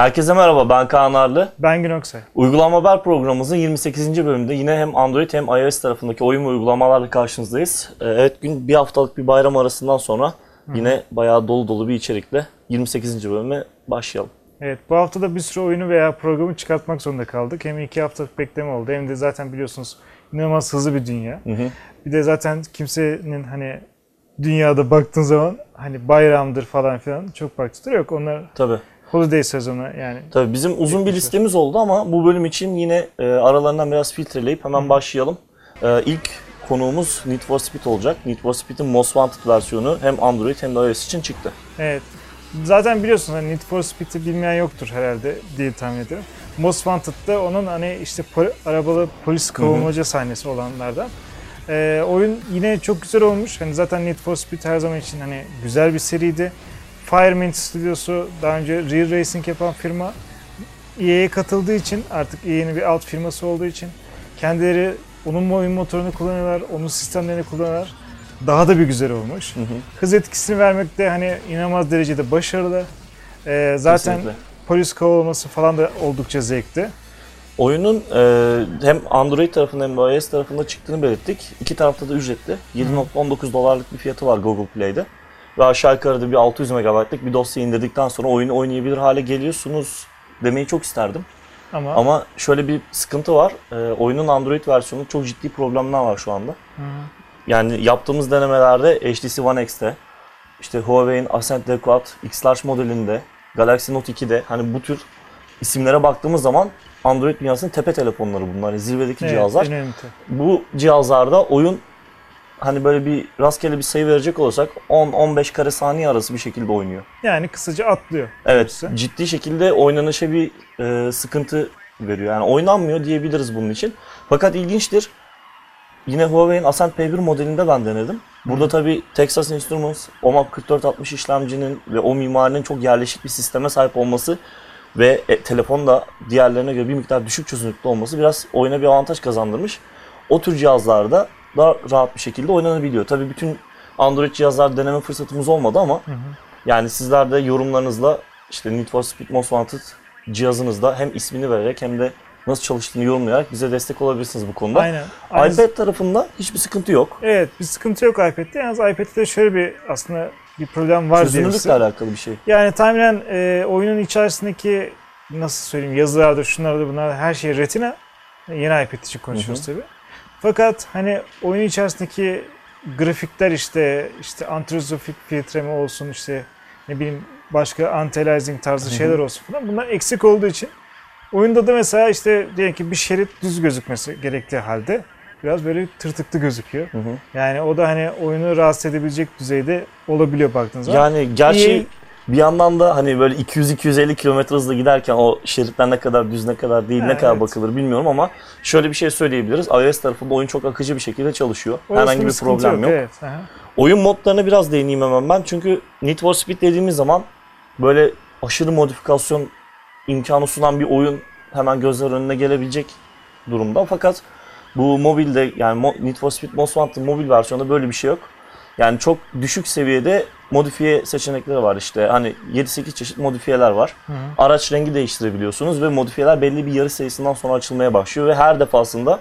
Herkese merhaba, ben Kaan Arlı. Ben Gün Oksay. Uygulama Haber programımızın 28. bölümünde yine hem Android hem iOS tarafındaki oyun ve uygulamalarla karşınızdayız. Evet, bir haftalık bir bayram arasından sonra yine bayağı dolu dolu bir içerikle 28. bölüme başlayalım. Evet, bu hafta da bir sürü oyunu veya programı çıkartmak zorunda kaldık. Hem 2 haftalık bekleme oldu hem de zaten biliyorsunuz inanılmaz hızlı bir dünya. Bir de zaten kimsenin hani dünyada baktığın zaman hani bayramdır falan filan çok vaktidir yok. Onlar Tabii. Holiday sezonu yani. Tabii bizim uzun bir listemiz oldu ama bu bölüm için yine aralarından biraz filtreleyip hemen başlayalım. İlk konuğumuz Need for Speed olacak. Need for Speed'in Most Wanted versiyonu hem Android hem de iOS için çıktı. Evet. Zaten biliyorsunuz hani Need for Speed'i bilmeyen yoktur herhalde diye tahmin ediyorum. Most Wanted'da onun hani işte arabalı polis kovulmaca sahnesi olanlardan. Oyun yine çok güzel olmuş. Hani zaten Need for Speed her zaman için hani güzel bir seriydi. Firemint Studios'u daha önce Real Racing yapan firma EA'ye katıldığı için artık EA'nin bir alt firması olduğu için kendileri onun oyun motorunu kullanıyorlar, onun sistemlerini kullanıyorlar. Daha da bir güzel olmuş. Hız etkisini vermekte hani inanılmaz derecede başarılı. Zaten kesinlikle. Polis kovalaması falan da oldukça zevkli. Oyunun hem Android tarafında hem de iOS tarafında çıktığını belirttik. İki tarafta da ücretli. $7.19 bir fiyatı var Google Play'de. Ve aşağı yukarıda bir 600 MB'lık bir dosya indirdikten sonra oyunu oynayabilir hale geliyorsunuz demeyi çok isterdim. Ama şöyle bir sıkıntı var. Oyunun Android versiyonu çok ciddi problemler var şu anda. Yani yaptığımız denemelerde HTC One X'te, işte Huawei'in Ascend Quad X-Large modelinde, Galaxy Note 2'de hani bu tür isimlere baktığımız zaman Android dünyasının tepe telefonları bunlar. Yani zirvedeki cihazlar. Bu cihazlarda oyun hani böyle bir rastgele bir sayı verecek olursak 10-15 kare saniye arası bir şekilde oynuyor. Yani kısaca atlıyor. Evet, ciddi şekilde oynanışa bir sıkıntı veriyor. Yani oynanmıyor diyebiliriz bunun için. Fakat ilginçtir. Yine Huawei'in Ascend P1 modelinde ben denedim. Burada tabii Texas Instruments OMAP 4460 işlemcinin ve o mimarinin çok yerleşik bir sisteme sahip olması ve telefon da diğerlerine göre bir miktar düşük çözünürlükte olması biraz oyuna bir avantaj kazandırmış. O tür cihazlarda daha rahat bir şekilde oynanabiliyor. Tabii bütün Android cihazlar deneme fırsatımız olmadı ama yani sizler de yorumlarınızla işte Need for Speed Most Wanted cihazınızda hem ismini vererek hem de nasıl çalıştığını yorumlayarak bize destek olabilirsiniz bu konuda. Aynen. iPad tarafında hiçbir sıkıntı yok. Evet, bir sıkıntı yok iPad'de. Yalnız iPad'de şöyle bir aslında bir problem var diyebiliriz. Çözünürlükle alakalı bir şey. Yani tahminen oyunun içerisindeki nasıl söyleyeyim yazılardır, şunlardır, bunlar her şey Retina. Yeni iPad için konuşuyoruz tabii. Fakat hani oyun içerisindeki grafikler işte anti-resolution filtreme olsun işte ne bileyim başka anti-aliasing tarzı şeyler olsun falan bunlar eksik olduğu için oyunda da mesela işte diyelim ki bir şerit düz gözükmesi gerektiği halde biraz böyle tırtıklı gözüküyor. Yani o da hani oyunu rahatsız edebilecek düzeyde olabiliyor baktığınız zaman. Yani gerçi bir yandan da hani böyle 200-250 km hızla giderken o şeritler ne kadar düz ne kadar değil ne kadar bakılır bilmiyorum ama şöyle bir şey söyleyebiliriz. iOS tarafında oyun çok akıcı bir şekilde çalışıyor. Herhangi bir problem yok. Evet. Oyun modlarına biraz değineyim hemen ben. Çünkü Need for Speed dediğimiz zaman böyle aşırı modifikasyon imkanı sunan bir oyun hemen gözler önüne gelebilecek durumda. Fakat bu mobilde yani Need for Speed Most Wanted mobil versiyonda böyle bir şey yok. Yani çok düşük seviyede modifiye seçenekleri var işte. Hani 7-8 çeşit modifiyeler var. Araç rengi değiştirebiliyorsunuz ve modifiyeler belli bir yarış sayısından sonra açılmaya başlıyor ve her defasında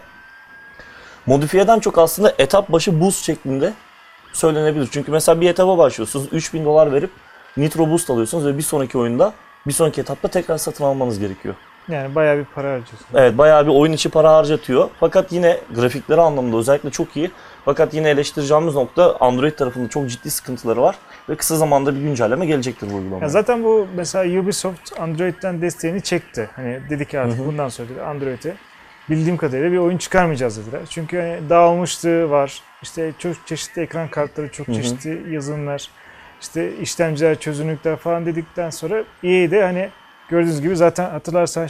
modifiyeden çok aslında etap başı boost şeklinde söylenebilir. Çünkü mesela bir etaba başlıyorsunuz, $3000 verip Nitro Boost alıyorsunuz ve bir sonraki oyunda, bir sonraki etapta tekrar satın almanız gerekiyor. Yani bayağı bir para harcıyorsunuz. Evet, bayağı bir oyun içi para harcatıyor. Fakat yine grafikleri anlamında özellikle çok iyi. Fakat yine eleştireceğimiz nokta Android tarafında çok ciddi sıkıntıları var ve kısa zamanda bir güncelleme gelecektir bu uygulamaya. Zaten bu mesela Ubisoft Android'den desteğini çekti. Hani dedi ki artık bundan sonra Android'e bildiğim kadarıyla bir oyun çıkarmayacağız dediler. Çünkü hani dağılmışlığı var. İşte çok çeşitli ekran kartları, çok çeşitli yazılımlar, işte işlemciler, çözünürlükler falan dedikten sonra EA'de hani gördüğünüz gibi zaten hatırlarsan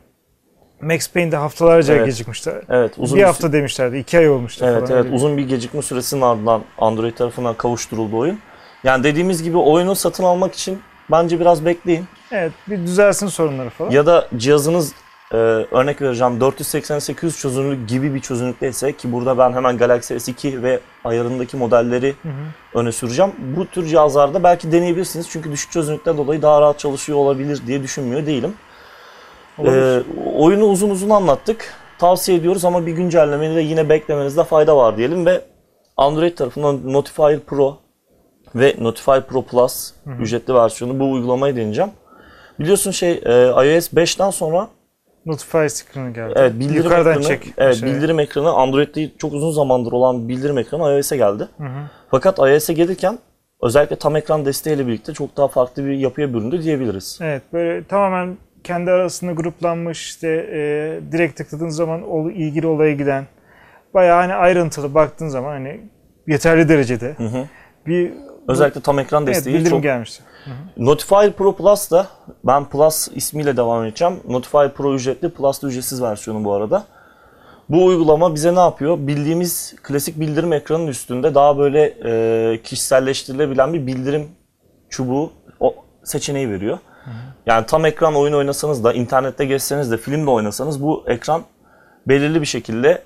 Max Payne'de haftalarca gecikmişler. Evet, uzun bir hafta demişlerdi, 2 ay olmuştu falan. Evet, uzun bir gecikme süresinin ardından Android tarafından kavuşturuldu oyun. Yani dediğimiz gibi oyunu satın almak için bence biraz bekleyin. Evet, bir düzelsin sorunları falan. Ya da cihazınız örnek vereceğim 480-800 çözünürlük gibi bir çözünürlükteyse ki burada ben hemen Galaxy S2 ve ayarındaki modelleri öne süreceğim. Bu tür cihazlarda belki deneyebilirsiniz çünkü düşük çözünürlükten dolayı daha rahat çalışıyor olabilir diye düşünmüyor değilim. Olabilir. Oyunu uzun uzun anlattık. Tavsiye ediyoruz ama bir güncellemeyi de yine beklemenizde fayda var diyelim ve Android tarafından Notifier Pro ve Notifier Pro Plus ücretli versiyonu bu uygulamayı deneyeceğim. Biliyorsun iOS 5'ten sonra Notify screen'i geldi. evet, bildirim Yukarıdan ekranı, çek. evet, bildirim ekranı Android'de çok uzun zamandır olan bir bildirim ekranı iOS'e geldi. Fakat iOS'e gelirken özellikle tam ekran desteğiyle birlikte çok daha farklı bir yapıya büründü diyebiliriz. Evet, böyle tamamen kendi arasında gruplanmış, işte direkt tıkladığın zaman ilgili olaya giden, bayağı hani ayrıntılı baktığın zaman hani yeterli derecede bir Özellikle tam ekran desteği bildirim çok... gelmişti. Notifier Pro Plus da, ben Plus ismiyle devam edeceğim. Notifier Pro ücretli, Plus da ücretsiz versiyonu bu arada. Bu uygulama bize ne yapıyor? Bildiğimiz klasik bildirim ekranının üstünde daha böyle kişiselleştirilebilen bir bildirim çubuğu seçeneği veriyor. Yani tam ekran oyun oynasanız da, internette gezseniz de, film de oynasanız bu ekran belirli bir şekilde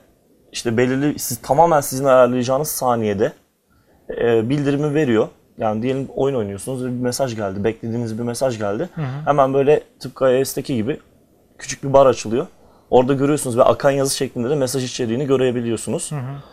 tamamen sizin ayarlayacağınız saniyede bildirimi veriyor. Yani diyelim oyun oynuyorsunuz ve bir mesaj geldi, beklediğiniz bir mesaj geldi. Hemen böyle tıpkı iOS'teki gibi küçük bir bar açılıyor. Orada görüyorsunuz ve akan yazı şeklinde de mesaj içeriğini görebiliyorsunuz.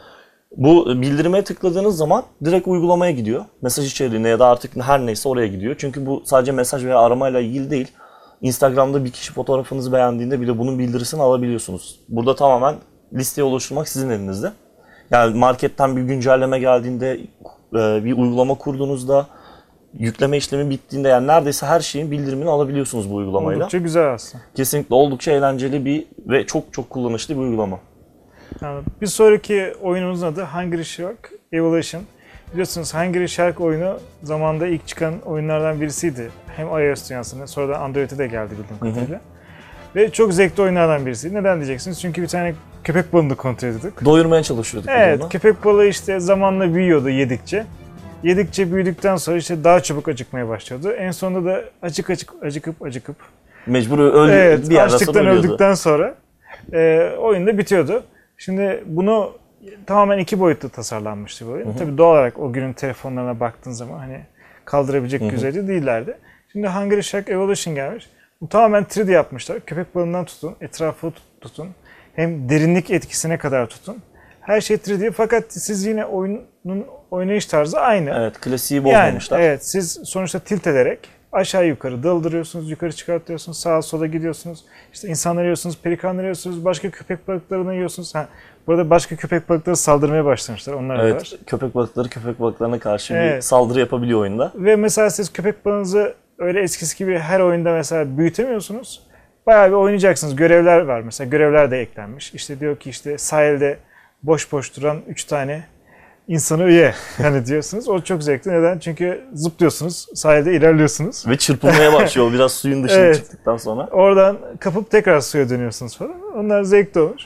Bu bildirime tıkladığınız zaman direkt uygulamaya gidiyor. Mesaj içeriğine ya da artık her neyse oraya gidiyor. Çünkü bu sadece mesaj veya aramayla ilgili değil. Instagram'da bir kişi fotoğrafınızı beğendiğinde bile bunun bildirisini alabiliyorsunuz. Burada tamamen listeyi oluşturmak sizin elinizde. Yani marketten bir güncelleme geldiğinde, bir uygulama kurduğunuzda, yükleme işlemi bittiğinde, yani neredeyse her şeyin bildirimini alabiliyorsunuz bu uygulamayla. Oldukça güzel aslında. Kesinlikle oldukça eğlenceli ve çok çok kullanışlı bir uygulama. Yani bir sonraki oyunumuzun adı Hungry Shark Evolution. Biliyorsunuz Hungry Shark oyunu zamanında ilk çıkan oyunlardan birisiydi. Hem iOS dünyasında, sonra da Android'e de geldi bildiğim kadarıyla. Ve çok zevkli oyunlardan birisiydi. Neden diyeceksiniz? Çünkü bir tane köpek balığını kontrol ediyorduk. Doyurmaya çalışıyorduk. Evet, köpek balığı işte zamanla büyüyordu yedikçe. Yedikçe büyüdükten sonra işte daha çabuk acıkmaya başlıyordu. En sonunda da acıkıp mecbur evet, bir yerden sonra açlıktan ölüyordu. öldükten sonra oyun da bitiyordu. Şimdi bunu tamamen 2 boyutlu tasarlanmıştı bu oyun. Tabii doğal olarak o günün telefonlarına baktığın zaman hani kaldırabilecek güzelce değillerdi. Şimdi Hungry Shark Evolution gelmiş. Bu tamamen 3D yapmışlar. Köpek balığından tutun, etrafı tutun. Hem derinlik etkisine kadar tutun. Her şey 3D fakat siz yine oyunun oynayış tarzı aynı. Evet, klasiği bozmamışlar. Yani, evet, siz sonuçta tilt ederek aşağı yukarı daldırıyorsunuz, yukarı çıkartıyorsunuz, sağa sola gidiyorsunuz. İşte insanları yiyorsunuz, pelikanları yiyorsunuz, başka köpek balıklarını yiyorsunuz. Burada başka köpek balıkları saldırmaya başlamışlar, onlar evet, var. köpek balıklarına karşı bir saldırı yapabiliyor oyunda. Ve mesela siz köpek balığınızı öyle eskisi gibi her oyunda mesela büyütemiyorsunuz. Bayağı bir oynayacaksınız. Görevler var mesela. Görevler de eklenmiş. İşte diyor ki işte sahilde boş duran 3 tane insanı ye. Hani diyorsunuz. O çok zevkli. Neden? Çünkü zıplıyorsunuz. Sahilde ilerliyorsunuz. Ve çırpınmaya başlıyor biraz suyun dışına evet, çıktıktan sonra. Oradan kapıp tekrar suya dönüyorsunuz falan. Onlar zevkli olur.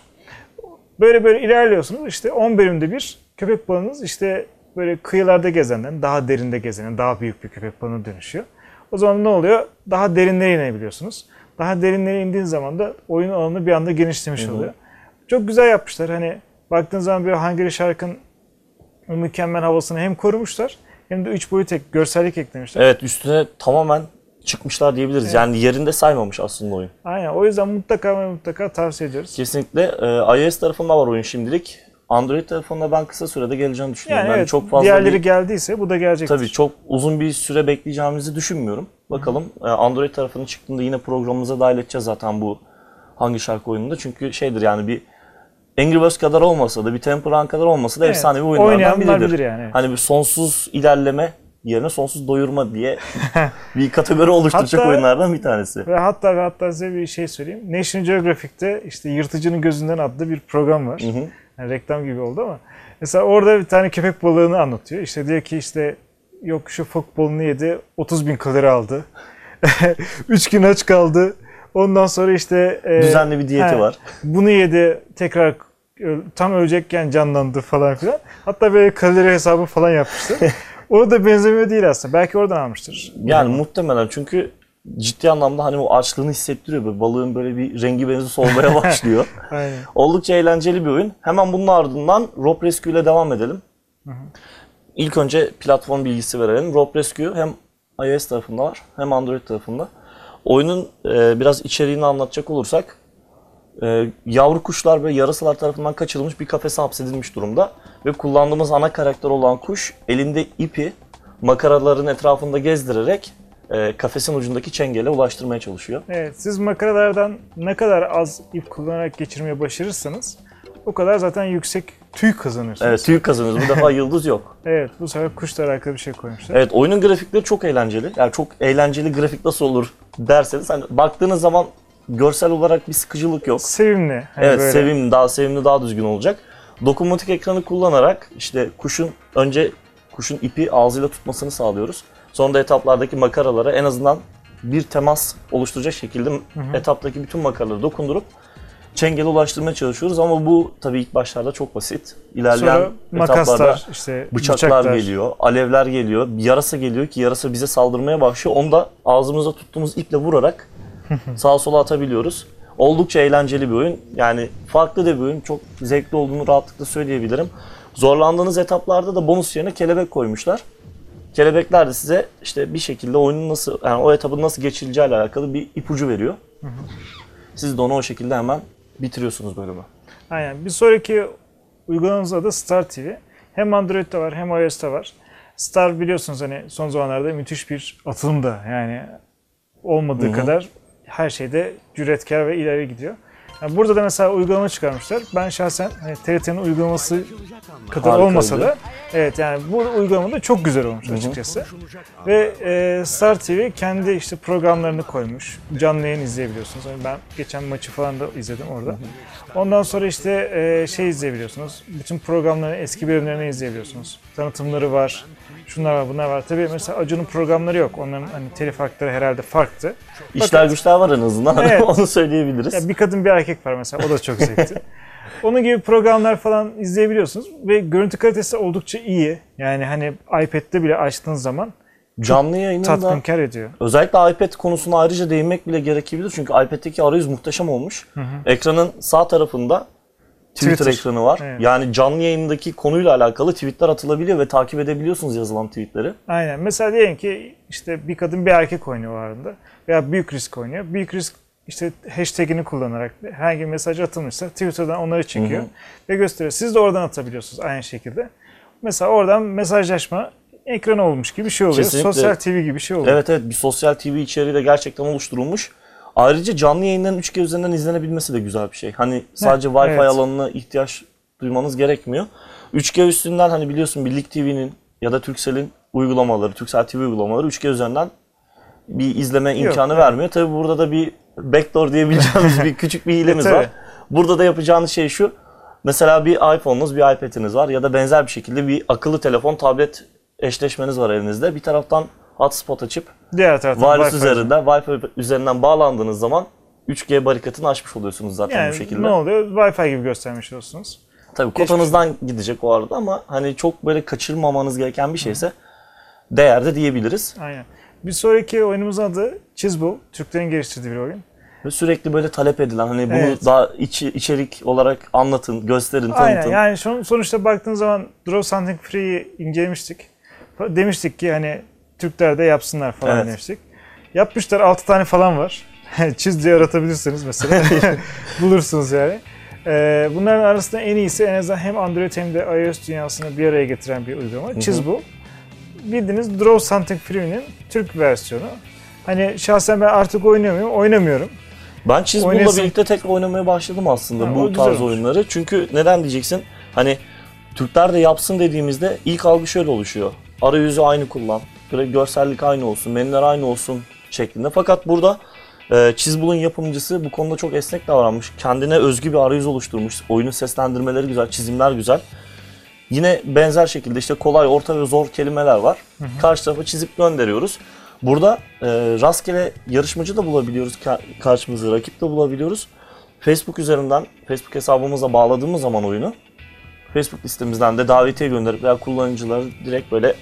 Böyle ilerliyorsunuz. İşte 10 bölümde bir köpek balığınız işte böyle kıyılarda gezenden, daha derinde gezenen, daha büyük bir köpek balığına dönüşüyor. O zaman ne oluyor? Daha derinlere inebiliyorsunuz. Daha derinlere indiğin zaman da oyun alanı bir anda genişlemiş oluyor. Çok güzel yapmışlar. Hani baktığın zaman bir Hungry Shark'ın o mükemmel havasını hem korumuşlar hem de 3 boyut görsellik eklemişler. Evet, üstüne tamamen çıkmışlar diyebiliriz. Evet. Yani yerinde saymamış aslında oyun. Aynen. O yüzden mutlaka tavsiye ediyoruz. Kesinlikle. iOS tarafında var oyun şimdilik. Android tarafında ben kısa sürede geleceğini düşünüyorum. Yani evet, çok fazla diğerleri geldiyse bu da gelecektir. Tabii çok uzun bir süre bekleyeceğimizi düşünmüyorum. Bakalım. Android tarafının çıktığında yine programımıza dahil edeceğiz zaten bu hangi şarkı oyununda. Çünkü şeydir bir Angry Birds kadar olmasa da, bir Temple Run kadar olmasa da evet, efsanevi oyunlardan biridir. Yani. Hani bir sonsuz ilerleme yerine sonsuz doyurma diye bir kategori oluşturacak oyunlardan bir tanesi. Ve hatta size bir şey söyleyeyim. National Geographic'te işte Yırtıcının Gözünden adlı bir program var. Yani reklam gibi oldu ama. Mesela orada bir tane köpek balığını anlatıyor. İşte diyor ki işte yok şu fok balığını yedi, 30.000 kalori aldı. 3 gün aç kaldı. Ondan sonra işte düzenli bir diyeti var. Bunu yedi, tekrar tam ölecekken canlandı falan filan. Hatta böyle kalori hesabı falan yapmıştır. O da benzemiyor değil aslında. Belki oradan almıştır. Yani muhtemelen çünkü ciddi anlamda hani o açlığını hissettiriyor. Böyle balığın böyle bir rengi benzi solmaya başlıyor. Aynen. Oldukça eğlenceli bir oyun. Hemen bunun ardından Rope Rescue ile devam edelim. İlk önce platform bilgisi verelim. Rope Rescue hem iOS tarafında var hem Android tarafında. Oyunun biraz içeriğini anlatacak olursak, yavru kuşlar ve yarasalar tarafından kaçırılmış bir kafese hapsedilmiş durumda. Ve kullandığımız ana karakter olan kuş elinde ipi makaraların etrafında gezdirerek kafesin ucundaki çengele ulaştırmaya çalışıyor. Evet, siz makaralardan ne kadar az ip kullanarak geçirmeye başarırsanız o kadar zaten yüksek tüy kazanıyorsunuz. Evet, tüy kazanıyoruz. Bu defa yıldız yok. Evet, bu sefer kuşla alakalı bir şey koymuşlar. Evet, oyunun grafikleri çok eğlenceli. Yani çok eğlenceli grafik nasıl olur derseniz, hani baktığınız zaman görsel olarak bir sıkıcılık yok. Sevimli. Hani Evet, böyle. sevimli, daha düzgün olacak. Dokunmatik ekranı kullanarak işte önce kuşun ipi ağzıyla tutmasını sağlıyoruz. Sonra da etaplardaki makaralara en azından bir temas oluşturacak şekilde etaptaki bütün makaraları dokundurup çengele ulaştırmaya çalışıyoruz ama bu tabii ilk başlarda çok basit. İlerleyen Sonra etaplarda makaslar, işte bıçaklar geliyor, alevler geliyor, bir yarasa geliyor ki yarasa bize saldırmaya başlıyor. Onu da ağzımıza tuttuğumuz iple vurarak sağa sola atabiliyoruz. Oldukça eğlenceli bir oyun. Yani farklı da bir oyun. Çok zevkli olduğunu rahatlıkla söyleyebilirim. Zorlandığınız etaplarda da bonus yerine kelebek koymuşlar. Kelebekler de size işte bir şekilde oyunun nasıl, yani o etabın nasıl geçileceğiyle alakalı bir ipucu veriyor. Siz de onu o şekilde hemen bitiriyorsunuz bölümü. Aynen. Bir sonraki uygulamamız adı Star TV. Hem Android'de var hem iOS'ta var. Star biliyorsunuz hani son zamanlarda müthiş bir atılımda, yani olmadığı kadar her şeyde cüretkar ve ileri gidiyor. Yani burada da mesela uygulama çıkarmışlar. Ben şahsen hani TRT'nin uygulaması kadar Harikaydı. olmasa da evet, yani bu uygulama da çok güzel olmuş açıkçası. Ve Star TV kendi işte programlarını koymuş. Canlı yayın izleyebiliyorsunuz. Yani ben geçen maçı falan da izledim orada. Ondan sonra işte şey izleyebiliyorsunuz. Bütün programların eski bölümlerini izleyebiliyorsunuz. Tanıtımları var. Şunlar var, bunlar var. Tabii mesela Acun'un programları yok. Onların hani telif hakları herhalde farklı. İşler güçler var en azından. Evet. Onu söyleyebiliriz. Ya bir kadın bir erkek var mesela. O da çok zevkli. Onun gibi programlar falan izleyebiliyorsunuz ve görüntü kalitesi oldukça iyi. Yani hani iPad'de bile açtığınız zaman Canlı yayının da tatminkar ediyor. özellikle iPad konusuna ayrıca değinmek bile gerekebilir. Çünkü iPad'deki arayüz muhteşem olmuş. Ekranın sağ tarafında Twitter ekranı var. Evet. Yani canlı yayındaki konuyla alakalı tweetler atılabiliyor ve takip edebiliyorsunuz yazılan tweetleri. Aynen. Mesela diyelim ki işte bir kadın bir erkek oynuyor o arada veya büyük risk oynuyor. Büyük risk işte hashtagini kullanarak herhangi bir mesaj atılmışsa Twitter'dan onları çekiyor ve gösteriyor. Siz de oradan atabiliyorsunuz aynı şekilde. Mesela oradan mesajlaşma ekranı olmuş gibi bir şey oluyor. Kesinlikle. Sosyal TV gibi bir şey oluyor. Evet, bir sosyal TV içeriği de gerçekten oluşturulmuş. Ayrıca canlı yayınların 3G üzerinden izlenebilmesi de güzel bir şey. Hani sadece Wi-Fi evet. alanına ihtiyaç duymanız gerekmiyor. 3G üstünden hani biliyorsun bir Lig TV'nin ya da Turkcell'in uygulamaları, Turkcell TV uygulamaları 3G üzerinden bir izleme imkanı vermiyor. Tabii burada da bir backdoor diyebileceğimiz bir küçük bir hilemiz var. Burada da yapacağınız şey şu. Mesela bir iPhone'unuz, bir iPad'iniz var ya da benzer bir şekilde bir akıllı telefon, tablet eşleşmeniz var elinizde. Bir taraftan hotspot açıp Diğer taraftan Wi-Fi üzerinden bağlandığınız zaman 3G barikatını aşmış oluyorsunuz zaten yani bu şekilde. ne oluyor? Wi-Fi gibi göstermiş olursunuz. Tabii kotanızdan gidecek o arada ama hani çok böyle kaçırmamanız gereken bir şeyse değer de diyebiliriz. Aynen. Bir sonraki oyunumuzun adı Chizball. Türklerin geliştirdiği bir oyun. Ve sürekli böyle talep edilen hani bunu Evet. daha içerik olarak anlatın, gösterin, tanıtın. Aynen, yani sonuçta baktığınız zaman Draw Something Free'yi incelemiştik. Demiştik ki hani Türkler de yapsınlar falan Evet. demiştik. Yapmışlar, 6 tane falan var. Çiz diye aratabilirsiniz mesela. Bulursunuz yani. Bunların arasında en iyisi en azından hem Android hem de iOS dünyasını bir araya getiren bir uygulama. Chizball. Bildiğiniz Draw Something Free'nin Türk versiyonu. Hani şahsen ben artık oynuyor muyum? Oynamıyorum. Ben Chizball'la Oynasın. birlikte tekrar oynamaya başladım aslında Ha, o bu güzel tarz olmuş. oyunları. Çünkü neden diyeceksin? Hani Türkler de yapsın dediğimizde ilk algı şöyle oluşuyor. Arayüzü aynı kullan, görsellik aynı olsun, menüler aynı olsun şeklinde. Fakat burada Chizball'un yapımcısı bu konuda çok esnek davranmış. Kendine özgü bir arayüz oluşturmuş. Oyunun seslendirmeleri güzel, çizimler güzel. Yine benzer şekilde işte kolay, orta ve zor kelimeler var. Karşı tarafa çizip gönderiyoruz. Burada rastgele yarışmacı da bulabiliyoruz karşımıza, rakip de bulabiliyoruz. Facebook üzerinden, Facebook hesabımıza bağladığımız zaman oyunu, Facebook listemizden de davetiye gönderip veya kullanıcıları direkt böyle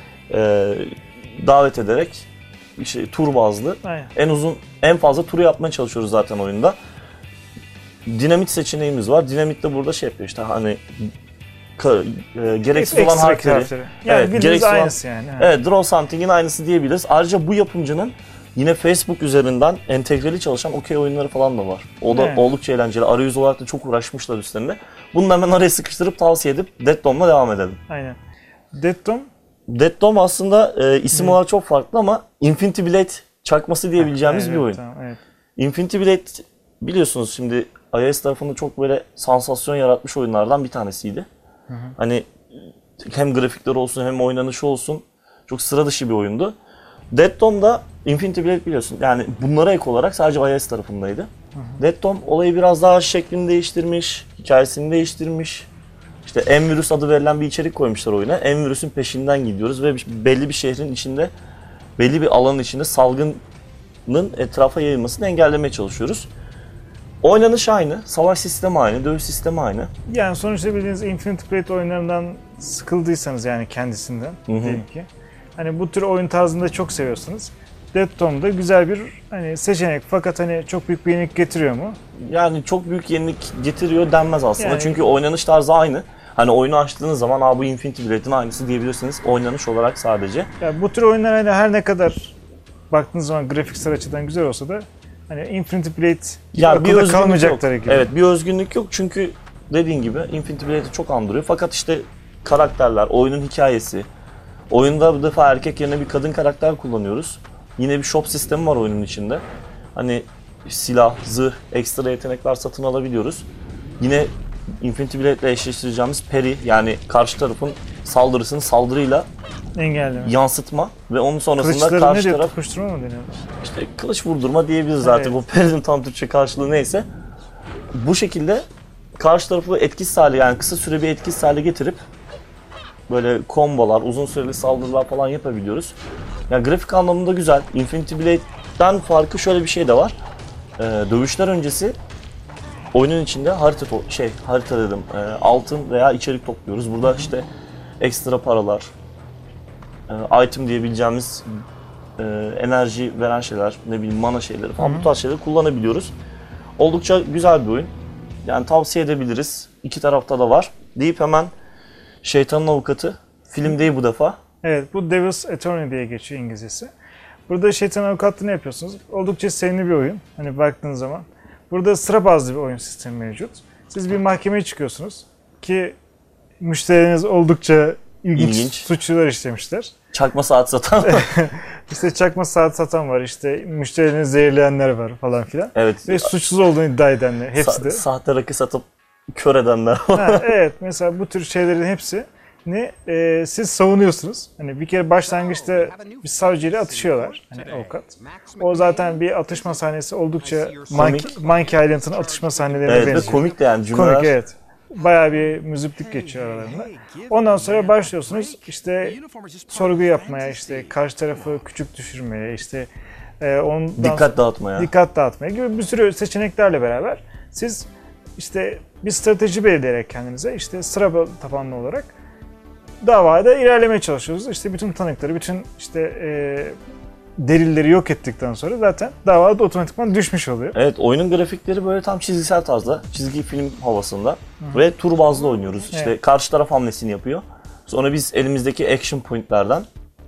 davet ederek işte tur bazlı Aynen. en fazla turu yapmaya çalışıyoruz zaten oyunda. Dinamit seçeneğimiz var. Dinamit de burada şey yapıyor işte hani gereksiz olan harfleri. Yani Evet, bildiğiniz gereksiz olan, aynısı yani. evet, Draw Something'in aynısı diyebiliriz. Ayrıca bu yapımcının Yine Facebook üzerinden entegreli çalışan okey oyunları falan da var. O da oldukça eğlenceli. Arayüz olarak da çok uğraşmışlar üstlerinde. Bunu hemen araya sıkıştırıp tavsiye edip Dead Dome'la devam edelim. Aynen. Dead Dome? Dead Dome aslında isim olarak çok farklı ama Infinity Blade çakması diyebileceğimiz bir oyun. Tamam, evet. Infinity Blade biliyorsunuz şimdi iOS tarafında çok böyle sansasyon yaratmış oyunlardan bir tanesiydi. Hani hem grafikleri olsun hem oynanışı olsun çok sıra dışı bir oyundu. Dead Dome'da Infinity Blade biliyorsun yani bunlara ek olarak sadece iOS tarafındaydı. Dead Dome olayı biraz daha şeklini değiştirmiş, hikayesini değiştirmiş. İşte Envirus adı verilen bir içerik koymuşlar oyuna. Envirus'un peşinden gidiyoruz ve belli bir şehrin içinde, belli bir alanın içinde salgının etrafa yayılmasını engellemeye çalışıyoruz. Oynanış aynı, savaş sistemi aynı, dövüş sistemi aynı. Yani sonuçta bildiğiniz Infinity Blade oyunlarından sıkıldıysanız yani kendisinden diyelim ki. Hani bu tür oyun tarzında çok seviyorsunuz. Dead Dome'da güzel bir hani seçenek fakat hani çok büyük bir yenilik getiriyor mu? Yani çok büyük yenilik getiriyor denmez aslında Yani, çünkü oynanış tarzı aynı. Hani oyunu açtığınız zaman bu Infinity Blade'in aynısı diyebilirsiniz oynanış olarak sadece. Yani bu tür oyunlar hani her ne kadar baktığınız zaman grafiksel açıdan güzel olsa da hani Infinity Blade ya bir özgünlük kalmayacaklar yok. gibi. Evet bir özgünlük yok çünkü dediğin gibi Infinity Blade'i çok andırıyor. Fakat işte karakterler, oyunun hikayesi, oyunda bu defa erkek yerine bir kadın karakter kullanıyoruz. Yine bir shop sistemi var oyunun içinde. Hani silah, zırh, ekstra yetenekler satın alabiliyoruz. Yine Infinity Blade ile eşleştireceğimiz parry yani karşı tarafın saldırısını saldırıyla engelleme, yansıtma ve onun sonrasında kılıçları karşı ne taraf tokuşturma mı deniyor? işte kılıç vurdurma diyebiliriz zaten. Evet. Bu parry'nin tam Türkçe karşılığı neyse. Bu şekilde karşı tarafı etkisiz hale yani kısa süre bir etkisiz hale getirip böyle kombolar, uzun süreli saldırılar falan yapabiliyoruz. Yani grafik anlamında güzel. Infinity Blade'den farkı şöyle bir şey de var. Dövüşler öncesi oyunun içinde harita dedim. Altın veya içerik topluyoruz. Burada işte ekstra paralar, item diyebileceğimiz enerji veren şeyler, ne bileyim mana şeyleri falan bu tarz şeyleri kullanabiliyoruz. Oldukça güzel bir oyun. Yani tavsiye edebiliriz. İki tarafta da var. Deyip hemen Şeytanın Avukatı. Film değil bu defa. Evet, bu Devil's Attorney diye geçiyor İngilizcesi. Burada şeytan avukatlığını yapıyorsunuz. Oldukça sevimli bir oyun. Hani baktığınız zaman. Burada sıra bazlı bir oyun sistemi mevcut. Siz bir mahkemeye çıkıyorsunuz ki müşteriniz oldukça ilginç. Suçlular işlemişler. Çakma saat satan. İşte çakma saat satan var, işte müşterilerini zehirleyenler var falan filan. Evet. Ve suçsuz olduğunu iddia edenler hepsi de. Sahte rakı satıp kör edenler var. Evet, mesela bu tür şeylerin hepsi siz savunuyorsunuz. Hani bir kere başlangıçta bir savcıyla atışıyorlar. Hani avukat. O zaten bir atışma sahnesi oldukça Monkey Island'ın atışma sahnelerine evet, benziyor. Evet, komik de yani cümleler. Komik, evet. Bayağı bir müziklik geçiyor aralarında. Ondan sonra başlıyorsunuz işte sorgu yapmaya, işte karşı tarafı küçük düşürmeye, işte dikkat dağıtmaya gibi bir sürü seçeneklerle beraber siz işte bir strateji belirleyerek kendinize işte sıra tabanlı olarak davada ilerlemeye çalışıyoruz. İşte bütün tanıkları, bütün işte delilleri yok ettikten sonra zaten davada otomatikman düşmüş oluyor. Evet, oyunun grafikleri böyle tam çizgisel tarzda, çizgi film havasında ve tur bazlı oynuyoruz. İşte Evet. karşı taraf hamlesini yapıyor. Sonra biz elimizdeki action point'lerden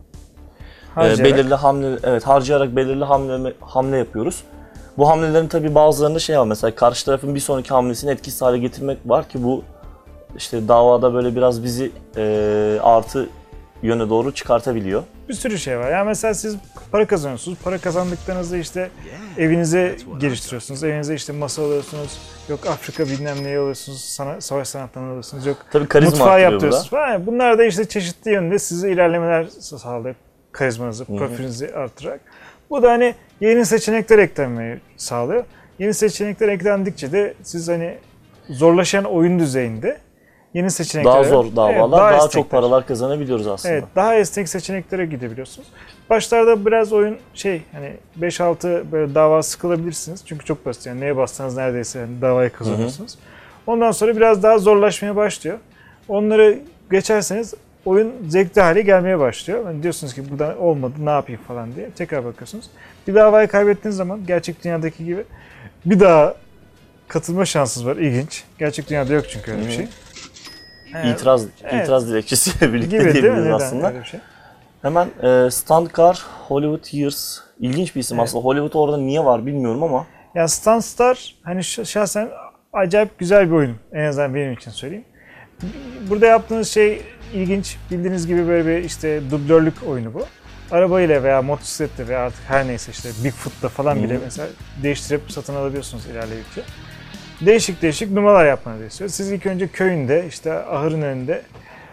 belirli harcayarak belirli hamle yapıyoruz. Bu hamlelerin tabii bazılarında şey var, mesela karşı tarafın bir sonraki hamlesini etkisiz hale getirmek var ki bu işte davada böyle biraz bizi artı yöne doğru çıkartabiliyor. Bir sürü şey var. Yani mesela siz para kazanıyorsunuz. Para kazandıklarınızda işte evinize geliştiriyorsunuz. Evinize işte masa alıyorsunuz. Yok Afrika bilmem neyi alıyorsunuz. Savaş sanatlarını alıyorsunuz. Yok tabii karizma mutfağı yaptırıyorsunuz falan. Bunlar da işte çeşitli yönde size ilerlemeler sağlayıp karizmanızı, profilinizi artırarak. Bu da hani yeni seçenekler eklenmeyi sağlıyor. Yeni seçenekler eklendikçe de siz hani zorlaşan oyun düzeyinde yeni seçeneklere, daha zor davalar, daha çok paralar kazanabiliyoruz aslında. Evet, daha esnek seçeneklere gidebiliyorsunuz. Başlarda biraz oyun hani 5-6 böyle dava sıkılabilirsiniz. Çünkü çok basit yani neye bassanız neredeyse yani davayı kazanıyorsunuz. Ondan sonra biraz daha zorlaşmaya başlıyor. Onları geçerseniz oyun zevkli hale gelmeye başlıyor. Yani diyorsunuz ki buradan olmadı ne yapayım falan diye tekrar bakıyorsunuz. Bir davayı kaybettiğiniz zaman gerçek dünyadaki gibi bir daha katılma şansınız var. İlginç. Gerçek dünyada yok çünkü öyle bir şey. İtiraz dilekçesiyle birlikte gibi, diyebiliriz aslında. Hemen Stunt Car Hollywood Years. İlginç bir isim aslında. Hollywood orada niye var bilmiyorum ama. Ya Stunt Star hani şahsen acayip güzel bir oyun. En azından benim için söyleyeyim. Burada yaptığınız şey ilginç. Bildiğiniz gibi böyle bir işte dublörlük oyunu bu. Arabayla veya motosikletle veya artık her neyse işte Bigfoot'la falan bile mesela değiştirip satın alabiliyorsunuz ilerledikçe. Değişik değişik numaralar yapmanızı istiyor. Siz ilk önce köyünde işte ahırın önünde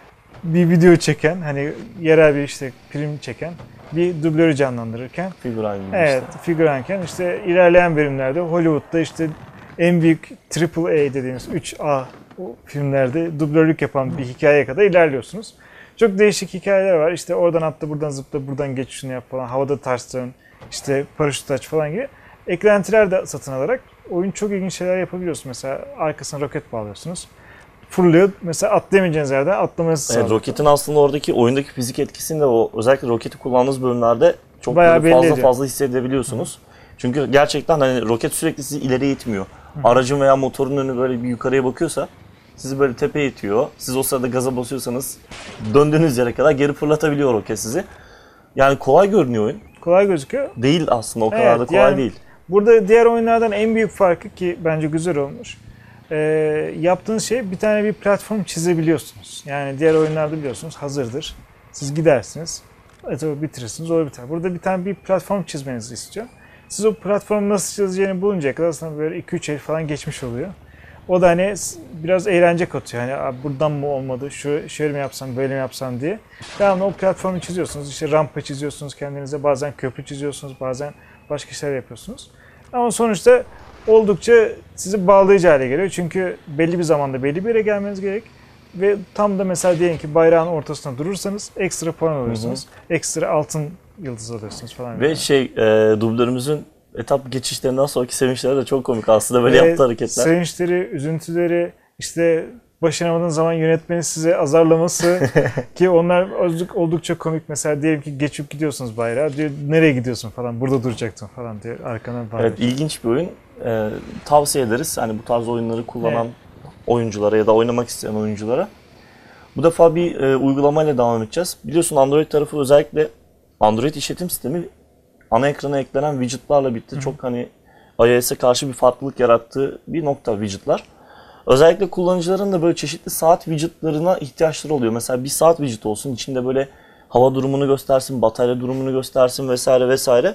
bir video çeken, hani yerel bir işte film çeken bir dublörü canlandırırken, Figüran gibi evet, işte. figüranken işte ilerleyen bölümlerde Hollywood'da işte en büyük AAA dediğimiz 3A o filmlerde dublörlük yapan bir hikayeye kadar ilerliyorsunuz. Çok değişik hikayeler var. İşte oradan atla, buradan zıpla, buradan geç şunu yap falan, havada ters dön, işte paraşüt aç falan gibi eklentiler de satın alarak oyun çok ilginç şeyler yapabiliyorsunuz. Mesela arkasına roket bağlıyorsunuz. Fırlıyor. Mesela atlayamayacağınız yerden atlamanızı sağlıyor. Evet, roketin aslında oradaki oyundaki fizik etkisini de o özellikle roketi kullandığınız bölümlerde çok Bayağı böyle belli ediyor. fazla hissedebiliyorsunuz. Çünkü gerçekten hani roket sürekli sizi ileriye itmiyor. Aracın veya motorun önü böyle bir yukarıya bakıyorsa sizi böyle tepeye itiyor. Siz o sırada gaza basıyorsanız döndüğünüz yere kadar geri fırlatabiliyor roket sizi. Yani kolay görünüyor oyun. Kolay gözüküyor. Değil aslında, o kadar Evet, da kolay yani değil. Burada diğer oyunlardan en büyük farkı, ki bence güzel olmuş. Yaptığınız şey, bir tane bir platform çizebiliyorsunuz. Yani diğer oyunlarda biliyorsunuz hazırdır. Siz gidersiniz, bitirirsiniz, o biter. Burada bir tane bir platform çizmenizi istiyor. Siz o platformu nasıl çizeceğini buluncaya kadar aslında böyle 2-3 el falan geçmiş oluyor. O da hani biraz eğlence katıyor. Hani abi buradan mı olmadı, şöyle mi yapsam, böyle mi yapsam diye. Devamlı o platformu çiziyorsunuz. İşte rampa çiziyorsunuz kendinize, bazen köprü çiziyorsunuz, bazen başka şeyler yapıyorsunuz. Ama sonuçta oldukça sizi bağlayıcı hale geliyor. Çünkü belli bir zamanda belli bir yere gelmeniz gerek. Ve tam da mesela diyelim ki bayrağın ortasında durursanız ekstra puan alıyorsunuz. Ekstra altın yıldız alıyorsunuz falan. Ve dublörümüzün etap geçişlerinden sonraki sevinçleri de çok komik aslında, böyle yaptığı hareketler. Sevinçleri, üzüntüleri, işte başaramadığınız zaman yönetmenin size azarlaması ki onlar oldukça komik. Mesela diyelim ki geçip gidiyorsunuz bayrağı, diyor nereye gidiyorsun falan, burada duracaktın falan diyor, arkadan bağırıyor. Evet, ilginç bir oyun. Tavsiye ederiz hani bu tarz oyunları kullanan oyunculara ya da oynamak isteyen oyunculara. Bu defa bir uygulamayla devam edeceğiz. Biliyorsun Android tarafı, özellikle Android işletim sistemi ana ekrana eklenen widgetlarla birlikte çok hani iOS'e karşı bir farklılık yarattığı bir nokta widgetlar. Özellikle kullanıcıların da böyle çeşitli saat widgetlarına ihtiyaçları oluyor. Mesela bir saat widget olsun, içinde böyle hava durumunu göstersin, batarya durumunu göstersin vesaire vesaire.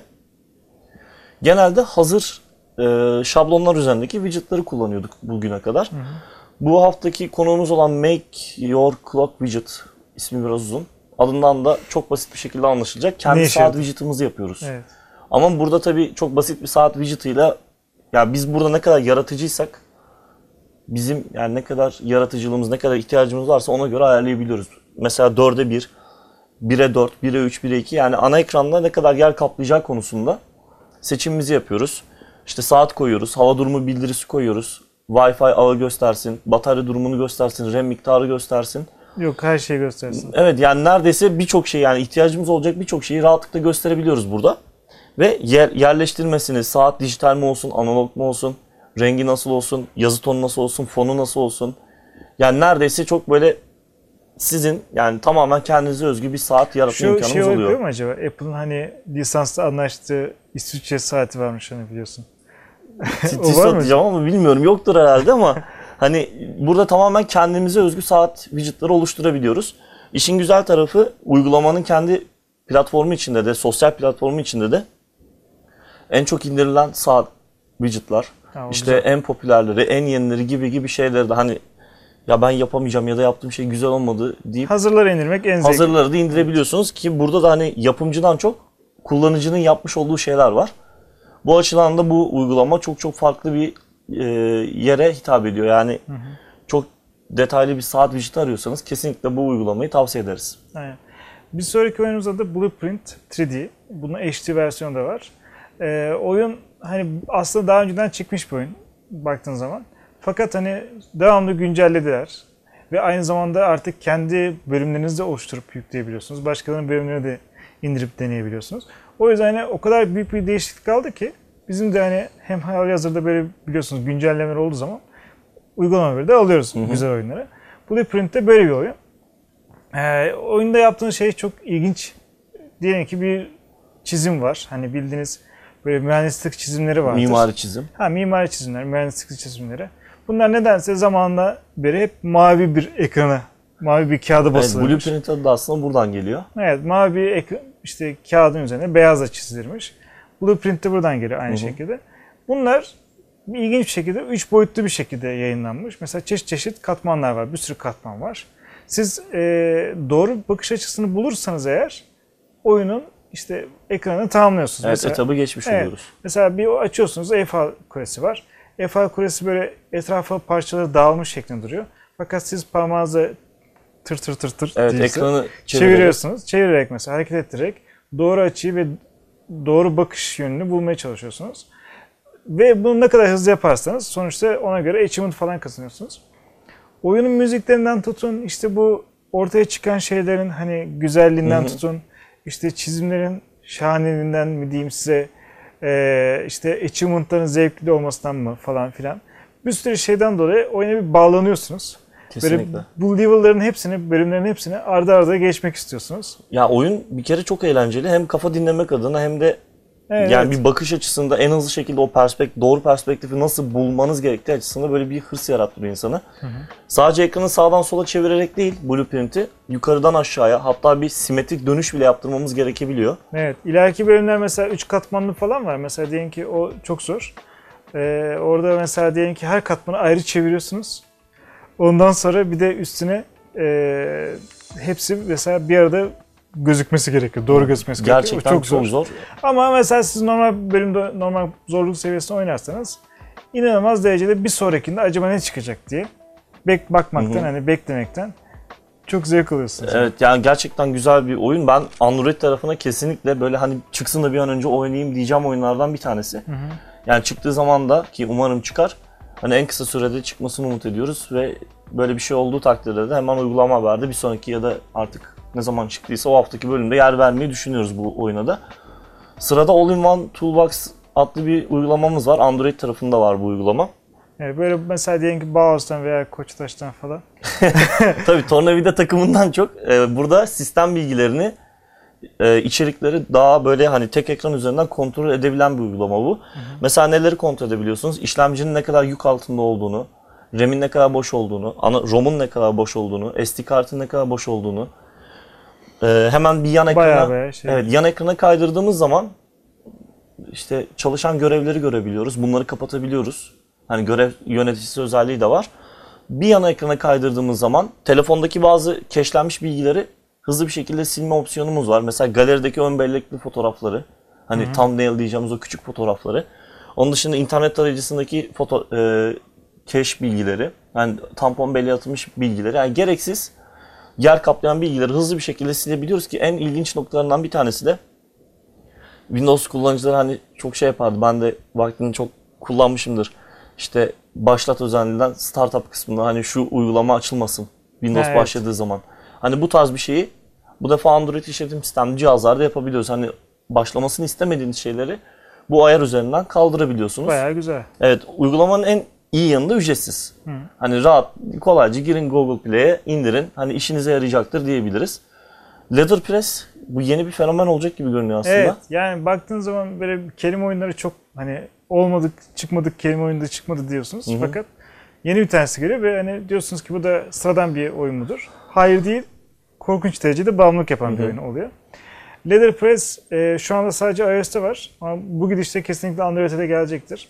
Genelde hazır şablonlar üzerindeki widgetları kullanıyorduk bugüne kadar. Bu haftaki konuğumuz olan Make Your Clock Widget, ismi biraz uzun. Adından da çok basit bir şekilde anlaşılacak. Kendi saat widget'ımızı yapıyoruz. Evet. Ama burada tabii çok basit bir saat widget'ıyla, ya biz burada ne kadar yaratıcıysak, bizim yani ne kadar yaratıcılığımız, ne kadar ihtiyacımız varsa ona göre ayarlayabiliyoruz. Mesela 4'e 1, 1'e 4, 1'e 3, 1'e 2, yani ana ekranda ne kadar yer kaplayacağı konusunda seçimimizi yapıyoruz. İşte saat koyuyoruz, hava durumu bildirisi koyuyoruz. Wi-Fi ağı göstersin, batarya durumunu göstersin, RAM miktarı göstersin. Yok, her şeyi göstersin. Evet, yani neredeyse birçok şey, yani ihtiyacımız olacak birçok şeyi rahatlıkla gösterebiliyoruz burada. Ve yerleştirmesini, saat dijital mi olsun, analog mu olsun, rengi nasıl olsun, yazı tonu nasıl olsun, fonu nasıl olsun. Yani neredeyse çok böyle sizin yani tamamen kendinize özgü bir saat yaratma imkanınız oluyor. Şu yapıyor mu acaba? Apple'ın hani lisansla anlaştığı İsviçre saati varmış hani, biliyorsun. Tissot diyeceğim ama bilmiyorum, yoktur herhalde ama hani burada tamamen kendimize özgü saat widgetları oluşturabiliyoruz. İşin güzel tarafı, uygulamanın kendi platformu içinde de, sosyal platformu içinde de en çok indirilen saat widgetlar, işte güzel, en popülerleri, en yenileri gibi şeyleri de hani ya ben yapamayacağım ya da yaptığım şey güzel olmadı deyip hazırları indirmek en zevkli. Hazırları da indirebiliyorsunuz ki burada da hani yapımcıdan çok kullanıcının yapmış olduğu şeyler var. Bu açıdan da bu uygulama çok farklı bir yere hitap ediyor. Yani çok detaylı bir saat widget arıyorsanız kesinlikle bu uygulamayı tavsiye ederiz. Aynen. Bir sonraki oyunumuzda da Blueprint 3D. Bunun HD versiyonu da var. Oyun hani aslında daha önceden çıkmış bir oyun baktığın zaman. Fakat hani devamlı güncellediler. Ve aynı zamanda artık kendi bölümlerinizi de oluşturup yükleyebiliyorsunuz. Başkalarının bölümlerini de indirip deneyebiliyorsunuz. O yüzden hani o kadar büyük bir değişiklik aldı ki bizim de hani hem halihazırda böyle biliyorsunuz güncellemeler olduğu zaman uygulama de alıyoruz güzel oyunları. Blueprint'te böyle bir oyun. Oyunda yaptığınız şey çok ilginç diyelim ki bir çizim var. Hani bildiğiniz böyle mühendislik çizimleri vardır. Mimari çizim. Mimari çizimler, mühendislik çizimleri. Bunlar nedense zamanla beri hep mavi bir ekrana, mavi bir kağıda basılırmış. Evet, Blueprint adı da aslında buradan geliyor. Evet, mavi bir ekran, işte kağıdın üzerine beyazla çizilirmiş. Blueprint de buradan geliyor aynı şekilde. Bunlar ilginç bir şekilde 3 boyutlu bir şekilde yayınlanmış. Mesela çeşit çeşit katmanlar var, bir sürü katman var. Siz doğru bakış açısını bulursanız eğer oyunun işte ekranını tamamlıyorsunuz. Evet, mesela, etabı geçmiş oluyoruz. Mesela bir açıyorsunuz, Eiffel Kulesi var. Eiffel Kulesi böyle etrafa parçaları dağılmış şeklinde duruyor. Fakat siz parmağınızla tır tır tır tır Evet, değilse, ekranı çeviriyorsunuz. Çevirerek mesela hareket ettirerek doğru açıyı ve doğru bakış yönünü bulmaya çalışıyorsunuz. Ve bunu ne kadar hızlı yaparsanız sonuçta ona göre achievement falan kazanıyorsunuz. Oyunun müziklerinden tutun, işte bu ortaya çıkan şeylerin hani güzelliğinden tutun, işte çizimlerin şahaneliğinden mi diyeyim size, işte achievement'ların zevkli olmasından mı falan filan. Bir sürü şeyden dolayı oyuna bir bağlanıyorsunuz. Kesinlikle. Böyle bu level'ların hepsini, bölümlerin hepsini ardı ardına geçmek istiyorsunuz. Ya oyun bir kere çok eğlenceli. Hem kafa dinlemek adına hem de yani bir bakış açısında en hızlı şekilde o doğru perspektifi nasıl bulmanız gerektiği açısında böyle bir hırs yarattırıyor insanı. Sadece ekranı sağdan sola çevirerek değil, Blueprint'i yukarıdan aşağıya, hatta bir simetrik dönüş bile yaptırmamız gerekebiliyor. Evet. İleriki bölümler mesela 3 katmanlı falan var. Mesela diyelim ki o çok zor. Orada mesela diyelim ki her katmanı ayrı çeviriyorsunuz. Ondan sonra bir de üstüne hepsi mesela bir arada gözükmesi gerekiyor. Doğru gözükmesi gerekiyor. Gerçekten çok zor. Ama mesela siz normal bölümde, normal zorluk seviyesinde oynarsanız inanılmaz derecede bir sonrakinde acaba ne çıkacak diye bakmaktan, hani beklemekten çok zevk alıyorsunuz. Evet, yani gerçekten güzel bir oyun. Ben Android tarafına kesinlikle böyle hani çıksın da bir an önce oynayayım diyeceğim oyunlardan bir tanesi. Yani çıktığı zaman da, ki umarım çıkar, hani en kısa sürede çıkmasını umut ediyoruz ve böyle bir şey olduğu takdirde de hemen uygulama haberde bir sonraki ya da artık ne zaman çıktıysa o haftaki bölümde yer vermeyi düşünüyoruz bu oyuna da. Sırada All-in-One Toolbox adlı bir uygulamamız var. Android tarafında var bu uygulama. Yani böyle mesela diyelim ki Bauhaus'tan veya Koçtaş'tan falan. Tabii tornavida takımından çok burada sistem bilgilerini, içerikleri daha böyle hani tek ekran üzerinden kontrol edebilen bir uygulama bu. Mesela neleri kontrol edebiliyorsunuz? İşlemcinin ne kadar yük altında olduğunu, RAM'in ne kadar boş olduğunu, ROM'un ne kadar boş olduğunu, SD kartın ne kadar boş olduğunu. Hemen bir yan ekrana, yan ekrana kaydırdığımız zaman işte çalışan görevleri görebiliyoruz. Bunları kapatabiliyoruz. Hani görev yöneticisi özelliği de var. Bir yana ekrana kaydırdığımız zaman telefondaki bazı cache'lenmiş bilgileri hızlı bir şekilde silme opsiyonumuz var. Mesela galerideki ön bellekli fotoğrafları, hani thumbnail diyeceğimiz o küçük fotoğrafları. Onun dışında internet tarayıcısındaki cache bilgileri, yani tampon belleğe atılmış bilgileri, yani gereksiz yer kaplayan bilgileri hızlı bir şekilde silebiliyoruz ki en ilginç noktalarından bir tanesi de Windows kullanıcıları hani çok şey yapardı. Ben de vaktini çok kullanmışımdır. İşte başlat özelliğinden startup kısmında hani şu uygulama açılmasın Windows başladığı zaman. Hani bu tarz bir şeyi bu defa Android işletim sistemli cihazlarda yapabiliyoruz. Hani başlamasını istemediğiniz şeyleri bu ayar üzerinden kaldırabiliyorsunuz. Bayağı güzel. Evet, uygulamanın en iyi yanı da ücretsiz. Hani rahat, kolayca girin Google Play'e, indirin. Hani işinize yarayacaktır diyebiliriz. Letterpress bu yeni bir fenomen olacak gibi görünüyor aslında. Evet, yani baktığınız zaman böyle kelime oyunları çok hani çıkmadık kelime oyunda çıkmadı diyorsunuz. Fakat yeni bir tanesi geliyor ve hani diyorsunuz ki bu da sıradan bir oyun mudur? Hayır değil, korkunç derecede bağımlılık yapan bir oyun oluyor. Letterpress şu anda sadece iOS'te var ama bu gidişte kesinlikle Android'e de gelecektir.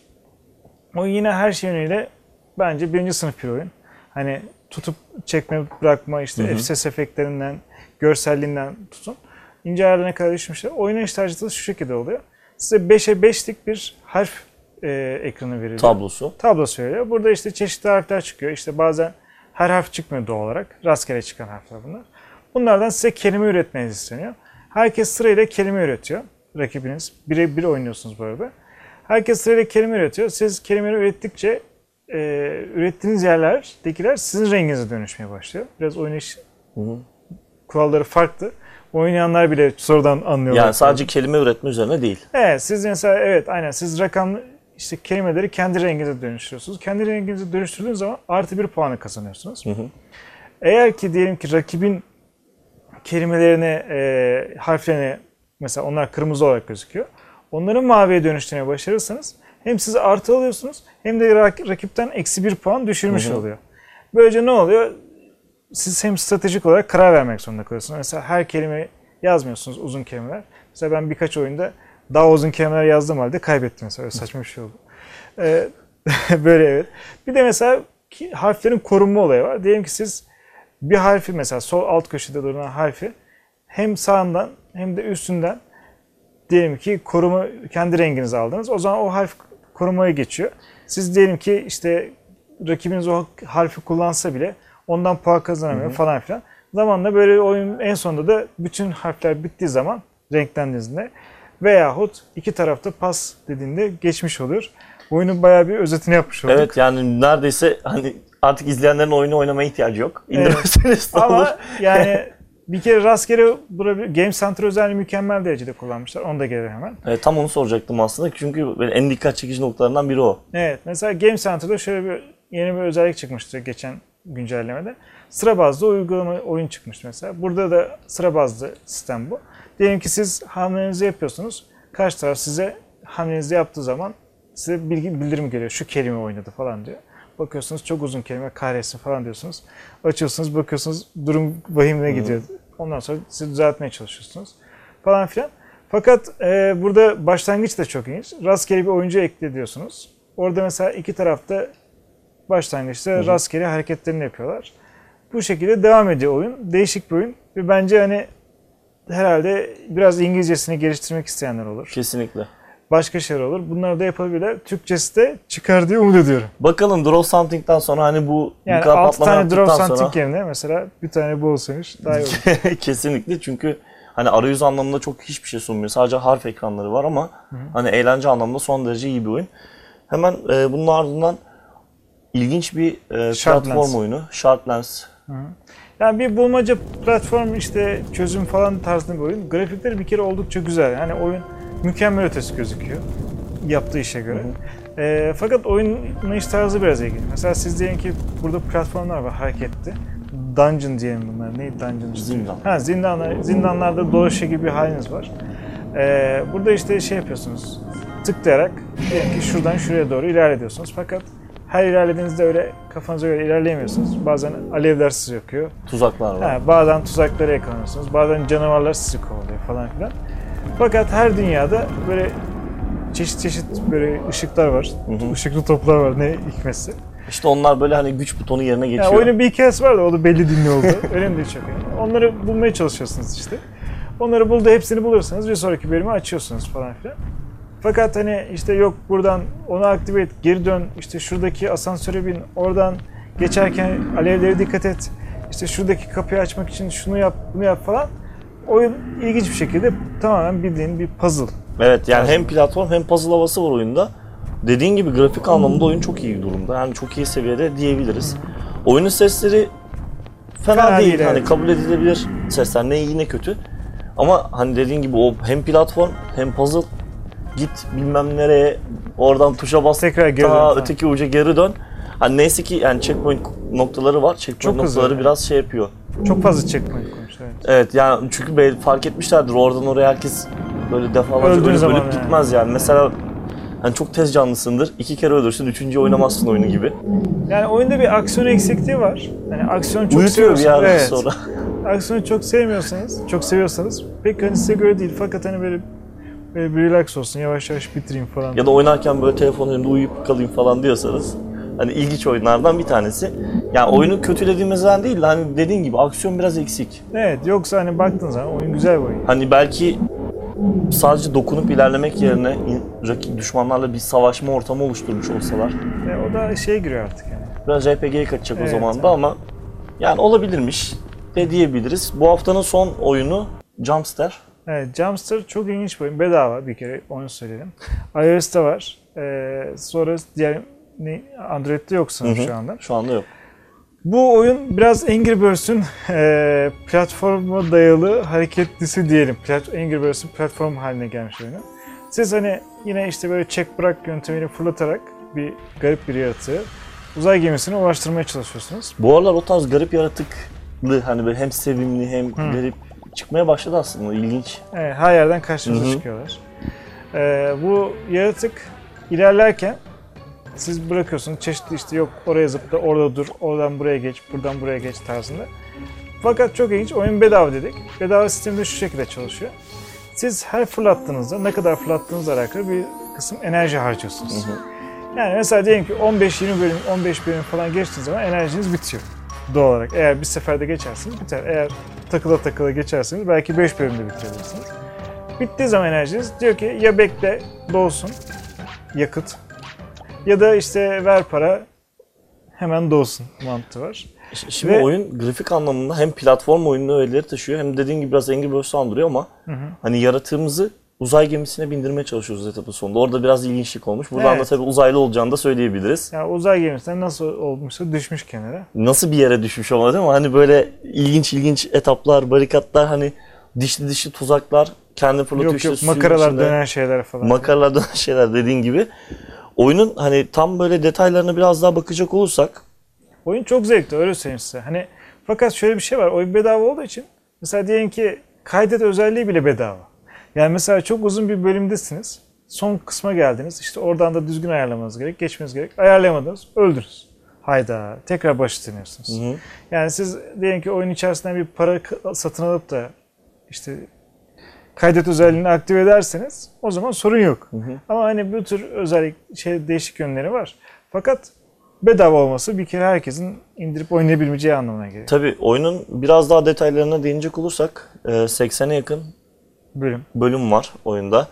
O yine her şey yönüyle bence birinci sınıf bir oyun. Hani tutup çekme, bırakma, işte ses efektlerinden, görselliğinden tutun. İnce ayarlarına kadar düşmüşler. Oynanış tercihleri şu şekilde oluyor. Size 5'e 5'lik bir harf ekranı veriliyor. Tablosu veriyor. Burada işte çeşitli harfler çıkıyor. İşte bazen her harf çıkmıyor doğal olarak. Rastgele çıkan harfler bunlar. Bunlardan size kelime üretmeniz isteniyor. Herkes sırayla kelime üretiyor. Rakibiniz. Birebir oynuyorsunuz bu arada. Herkes sırayla kelime üretiyor. Siz kelimeleri ürettikçe ürettiğiniz yerlerdekiler sizin renginize dönüşmeye başlıyor. Biraz oynayış kuralları farklı. Oynayanlar bile sonradan anlıyorlar. Yani sadece kelime üretme üzerine değil. Evet, siz mesela aynen siz rakamlı işte kelimeleri kendi renginize dönüştürüyorsunuz. Kendi renginize dönüştürdüğünüz zaman artı bir puanı kazanıyorsunuz. Eğer ki diyelim ki rakibin kelimelerini, harflerini Mesela onlar kırmızı olarak gözüküyor. Onların maviye dönüştürmeyi başarırsanız hem siz artı alıyorsunuz hem de rakipten eksi 1 puan düşürmüş oluyor. Böylece ne oluyor? Siz hem stratejik olarak karar vermek zorunda kalıyorsunuz. Mesela her kelime yazmıyorsunuz, uzun kelimeler. Mesela ben birkaç oyunda daha uzun kelimeler yazdığım halde kaybettim mesela. Öyle saçma bir şey oldu. Böyle evet. Bir de mesela harflerin korunma olayı var. Diyelim ki siz bir harfi mesela sol alt köşede duran harfi hem sağından hem de üstünden diyelim ki koruma kendi renginizi aldınız. O zaman o harf korumaya geçiyor. Siz diyelim ki işte rakibiniz o harfi kullansa bile ondan puan kazanamıyor falan filan. Zamanla böyle oyun en sonunda da bütün harfler bittiği zaman renklendiğinde veyahut iki tarafta pas dediğinde geçmiş oluyor. Oyunun bayağı bir özetini yapmış olduk. Evet, yani neredeyse hani artık izleyenlerin oyunu oynamaya ihtiyacı yok. İndirmeseniz de olur. Ama yani bir kere rastgele Game Center özelliği mükemmel derecede kullanmışlar. Onu da gelelim hemen. Evet, tam onu soracaktım aslında. Çünkü en dikkat çekici noktalarından biri o. Evet. Mesela Game Center'da şöyle yeni bir özellik çıkmıştı geçen güncellemede. Sıra bazlı oyun çıkmıştı mesela. Burada da sıra bazlı sistem bu. Diyelim ki siz hamlenizi yapıyorsunuz. Karşı taraf size hamlenizi yaptığı zaman size bildirim geliyor. Şu kelime oynadı falan diyor. Bakıyorsunuz çok uzun kelime, kahretsin falan diyorsunuz. Açıyorsunuz, bakıyorsunuz durum vahimine gidiyor. Ondan sonra siz düzeltmeye çalışıyorsunuz falan filan. Fakat burada başlangıç da çok ilginç. Rastgele bir oyuncu eklediyorsunuz. Orada mesela iki tarafta başlangıçta rastgele hareketlerini yapıyorlar. Bu şekilde devam ediyor oyun. Değişik bir oyun ve bence hani herhalde biraz İngilizcesini geliştirmek isteyenler olur. Kesinlikle. Başka şeyler olur. Bunları da yapabilirler. Türkçesi de çıkar diye umut ediyorum. Bakalım Draw Something'den sonra hani bu yani 6 tane Draw Something yerine mesela bir tane bu olsaymış daha iyi olur. Kesinlikle, çünkü hani arayüz anlamında çok hiçbir şey sunmuyor. Sadece harf ekranları var ama hani eğlence anlamında son derece iyi bir oyun. Hemen bunun ardından ilginç bir platform oyunu. Sharplands. Yani bir bulmaca platform işte çözüm falan tarzında bir oyun. Grafikleri bir kere oldukça güzel. Yani oyun mükemmel ötesi gözüküyor yaptığı işe göre. Fakat oynanış tarzı biraz ilginç. Mesela siz diyelim ki burada platformlar var hareketli. Dungeon diyelim bunlar. Neydi dungeon? Zindan. Ha, zindanlarda dolaşıyor gibi bir haliniz var. Burada işte şey yapıyorsunuz. Tıklayarak diyelim ki şuradan şuraya doğru ilerliyorsunuz. Fakat her ilerlediğinizde öyle kafanıza göre ilerleyemiyorsunuz. Bazen alevler sizi yakıyor. Tuzaklar var. Bazen tuzaklara yakalanıyorsunuz. Bazen canavarlar sizi kovalıyor falan filan. Fakat her dünyada böyle çeşit böyle ışıklar var. Işıklı toplar var ne hikmetse. İşte onlar böyle hani güç butonu yerine geçiyor. Yani oyunun bir hikayesi var da o da belli değil ne oldu. Önemli değil çok. Onları bulmaya çalışıyorsunuz işte. Onları hepsini bulursanız bir sonraki bölümü açıyorsunuz falan filan. Fakat hani işte yok buradan onu aktive et, geri dön, işte şuradaki asansöre bin, oradan geçerken alevlere dikkat et, işte şuradaki kapıyı açmak için şunu yap, bunu yap falan. Oyun ilginç bir şekilde tamamen bildiğin bir puzzle. Evet, yani hem platform hem puzzle havası var oyunda. Dediğin gibi grafik anlamında oyun çok iyi durumda. Yani çok iyi seviyede diyebiliriz. Oyunun sesleri fena değil. Hani evet, kabul edilebilir sesler. Ne iyi ne kötü. Ama hani dediğin gibi o hem platform hem puzzle, git bilmem nereye, oradan tuşa bas, tekrar daha öteki uca geri dön. Hani neyse ki yani checkpoint noktaları var. Checkpoint noktaları biraz şey yapıyor. Çok fazla checkpoint koymuşlar. Evet yani çünkü fark etmişlerdir oradan oraya herkes böyle defalarca ölüp gitmez yani. Mesela hani çok tez canlısındır. 2 kere ölürsün, 3. oynamazsın oyunu gibi. Yani oyunda bir aksiyon eksikliği var. Yani aksiyon çok uyutuyor bir yerden sonra. Aksiyonu çok çok seviyorsanız pek hani size göre değil. Fakat hani böyle bir relax olsun, yavaş yavaş bitireyim falan. Ya da oynarken böyle telefon elimde uyuyup kalayım falan diyorsanız hani ilginç oyunlardan bir tanesi. Yani oyunu kötülediğimizden değil de hani dediğin gibi aksiyon biraz eksik. Evet, yoksa hani baktığın zaman oyun güzel bir oyun. Hani belki sadece dokunup ilerlemek yerine rakip düşmanlarla bir savaşma ortamı oluşturmuş olsalar. O da şeye giriyor artık yani. Biraz RPG'ye kaçacak o zaman da ama yani olabilirmiş de diyebiliriz. Bu haftanın son oyunu Jumpster. Evet, Jumpster çok ilginç bir oyun. Bedava bir kere onu söyleyelim. iOS'ta var. Sonra diğer Android'de yok sanırım şu anda. Şu anda yok. Bu oyun biraz Angry Birds'ün platforma dayalı hareketlisi diyelim. Angry Birds'ün platform haline gelmiş oyunu. Siz hani yine işte böyle çek bırak yöntemiyle fırlatarak bir garip bir yaratığı uzay gemisine ulaştırmaya çalışıyorsunuz. Bu aralar o tarz garip yaratıklı hani böyle hem sevimli hem garip çıkmaya başladı aslında. İlginç. Evet, her yerden karşımıza çıkıyorlar. Bu yaratık ilerlerken siz bırakıyorsunuz çeşitli işte yok oraya zıpla, orada dur, oradan buraya geç, buradan buraya geç tarzında. Fakat çok ilginç, oyun bedava dedik. Bedava sistemde şu şekilde çalışıyor. Siz her fırlattığınızda ne kadar fırlattığınızla alakalı bir kısım enerji harcıyorsunuz. Yani mesela diyelim ki 15-20 bölüm, 15 bölüm falan geçtiğiniz zaman enerjiniz bitiyor doğal olarak. Eğer bir seferde geçerseniz biter. Eğer takıla takıla geçerseniz belki 5 bölümde bitirebilirsiniz. Bittiği zaman enerjiniz diyor ki ya bekle dolsun yakıt ya da işte ver para hemen dolsun mantığı var. Şimdi oyun grafik anlamında hem platform oyununu öğeleri taşıyor hem dediğin gibi biraz Angry Birds'ü andırıyor ama hani yaratığımızı uzay gemisine bindirmeye çalışıyoruz etapın sonunda. Orada biraz ilginçlik olmuş. Buradan da tabii uzaylı olacağını da söyleyebiliriz. Yani uzay gemisinden nasıl olmuşsa düşmüş kenara. Nasıl bir yere düşmüş ama değil mi? Hani böyle ilginç etaplar, barikatlar, hani dişli tuzaklar, kendi fırlatıyor işte suyun makaralar içinde. dönen şeyler falan. Makaralar dönen şeyler dediğin gibi. Oyunun hani tam böyle detaylarına biraz daha bakacak olursak. Oyun çok zevkli öyle söyleyeyim size. Hani fakat şöyle bir şey var. Oyun bedava olduğu için mesela diyelim ki kaydet özelliği bile bedava. Yani mesela çok uzun bir bölümdesiniz. Son kısma geldiniz. İşte oradan da düzgün ayarlamanız gerek, geçmeniz gerek. Ayarlayamadınız, öldünüz. Hayda, tekrar başı dönüyorsunuz. Yani siz diyelim ki oyun içerisinden bir para satın alıp da işte kaydet özelliğini aktive ederseniz o zaman sorun yok. Ama hani bu tür özellik değişik yönleri var. Fakat bedava olması bir kere herkesin indirip oynayabileceği anlamına geliyor. Tabii oyunun biraz daha detaylarına değinecek olursak 80'e yakın bölüm var oyunda.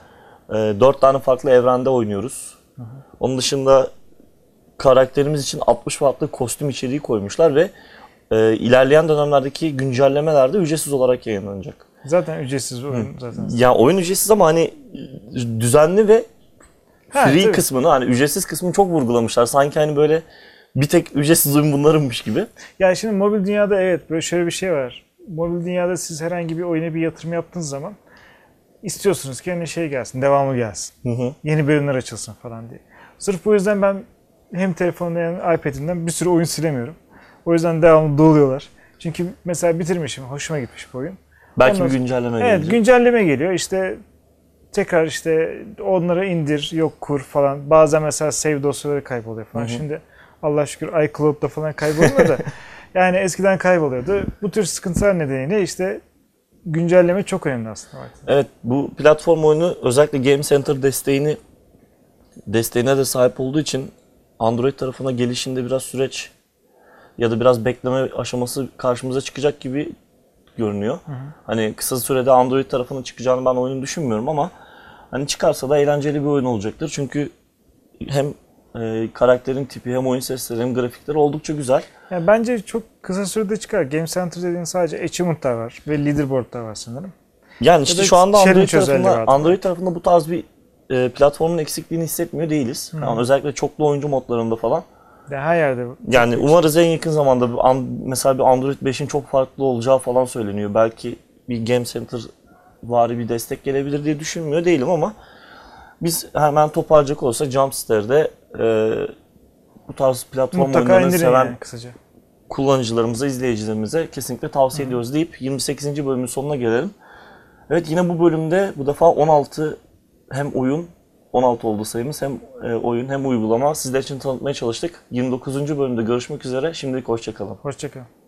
4 tane farklı evrende oynuyoruz. Onun dışında karakterimiz için 60 farklı kostüm içeriği koymuşlar ve ilerleyen dönemlerdeki güncellemeler de ücretsiz olarak yayınlanacak. Zaten ücretsiz oyun zaten. Ya oyun ücretsiz ama hani düzenli ve free tabii. kısmını, hani ücretsiz kısmını çok vurgulamışlar. Sanki hani böyle bir tek ücretsiz oyun bunlarınmış gibi. Ya şimdi mobil dünyada evet böyle şöyle bir şey var. Mobil dünyada siz herhangi bir oyuna bir yatırım yaptığınız zaman istiyorsunuz ki hani şey gelsin, devamı gelsin. Yeni bölümler açılsın falan diye. Sırf bu yüzden ben hem telefonumdan hem iPad'imden bir sürü oyun silemiyorum. O yüzden devamlı doluyorlar. Çünkü mesela bitirmişim, hoşuma gitmiş bu oyun. Belki bir güncelleme evet, gelecek. güncelleme geliyor. İşte tekrar işte onları indir, yok kur falan. Bazen mesela save dosyaları kayboluyor falan. Şimdi Allah şükür iCloud'da falan kaybolmuyor da yani eskiden kayboluyordu. Bu tür sıkıntılar nedeniyle işte güncelleme çok önemli aslında. Evet, bu platform oyunu özellikle Game Center desteğine de sahip olduğu için Android tarafına gelişinde biraz süreç ya da biraz bekleme aşaması karşımıza çıkacak gibi görünüyor. Hani kısa sürede Android tarafına çıkacağını ben oyunu düşünmüyorum ama hani çıkarsa da eğlenceli bir oyun olacaktır. Çünkü hem karakterin tipi hem oyun sesleri hem grafikleri oldukça güzel. Yani bence çok kısa sürede çıkar. Game Center dediğin sadece achievement'lar var ve leaderboard'lar var sanırım. Yani işte şu anda challenge Android tarafında bu tarz bir platformun eksikliğini hissetmiyor değiliz. Yani özellikle çoklu oyuncu modlarında falan. Yani her yerde. Yani umarız en yakın zamanda mesela bir Android 5'in çok farklı olacağı falan söyleniyor. Belki bir Game Center vari bir destek gelebilir diye düşünmüyor değilim ama biz hemen toparlayacak olursak Jumpster'de bu tarz platform mutlaka oyunlarını seven yani, kısaca kullanıcılarımıza, izleyicilerimize kesinlikle tavsiye ediyoruz deyip 28. bölümün sonuna gelelim. Evet, yine bu bölümde bu defa 16 hem oyun, 16 oldu sayımız, hem oyun hem uygulama sizler için tanıtmaya çalıştık. 29. bölümde görüşmek üzere. Şimdilik hoşça kalın. hoşça kalın.